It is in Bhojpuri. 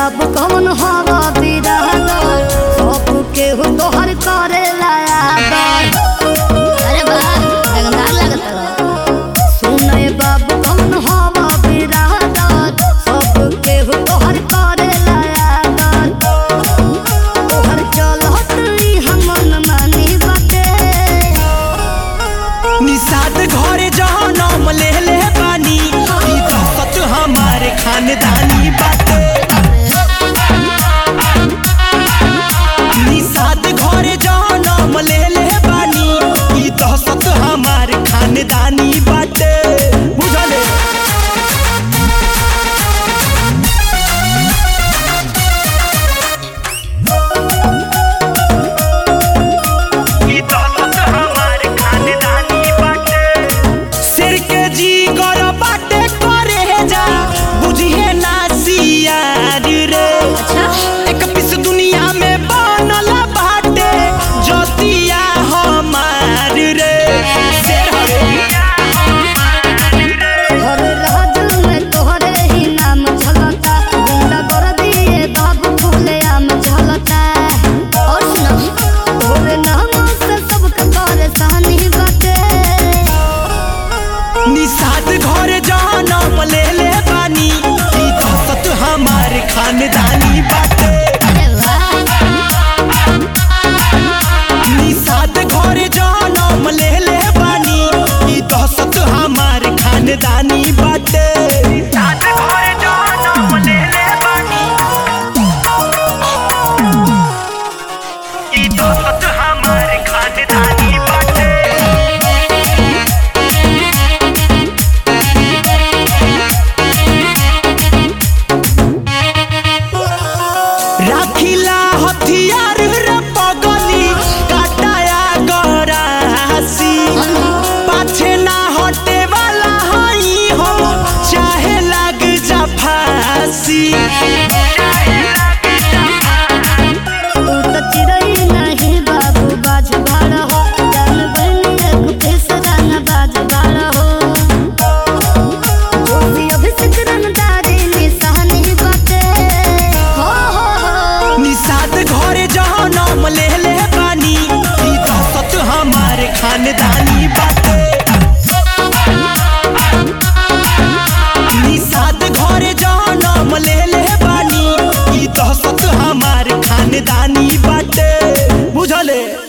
बाबू कौन हवा बिरादर सब केहू तोहर करे लायादर। अरे वाह रंगदार लगत रहो। सुने बाबू कौन हवा बिरादर सब केहू तोहर करे लायादर। तोहर चलत ई हमन मानी बाटे। निषाद घरे जहनम ले ले बानी ई दहशत हमारे खानदानी बाटे। निषाद घरे जहनम ले ले बानी ई दहशत हमारे खानदानी बाटे। बुझले ई दहशत हमारे खानदानी बाटे। सिर के जी गर बाटे करे जा बुझिए ना सियार रे। एक पिस दुनिया में बनल बाटे जोतिया हमार रे। शेर हरिया हर राज में तोहरे ही नाम झलता। गुंडा कर दिए बाबू फूले आम झलता। और सुनो तोरे नाम से सबके परेशानी बाटे। निषाद घरे जहनम ले ले बानी ई दहशत हमारे खानदानी बाटे। अरे वाह निषाद घरे जहनम ले ले बानी ई दहशत हमारे खानदानी बाटे। निषाद घरे जहनम ले ले बानी ई दहशत हमारे खानदानी बाटे। राखिला हथियार रे पगली काटाया गरासी। पाछे ना हटे वाला हई हम चाहे लग जा फांसी। तू तो चिड़ै नहीं बाबू बाज भाड़ा हो। जान बनी एक पेश गाना बाज भाड़ा हो। जोशी अभिषेक रंगदारी निशानी बाटे। हो निषाद घरे जहनम ले ले बानी ई दहशत हमारे खानदानी बाटे। निषाद घरे जहनम ले ले बानी ई दहशत हमारे खानदानी बाटे। बुझले।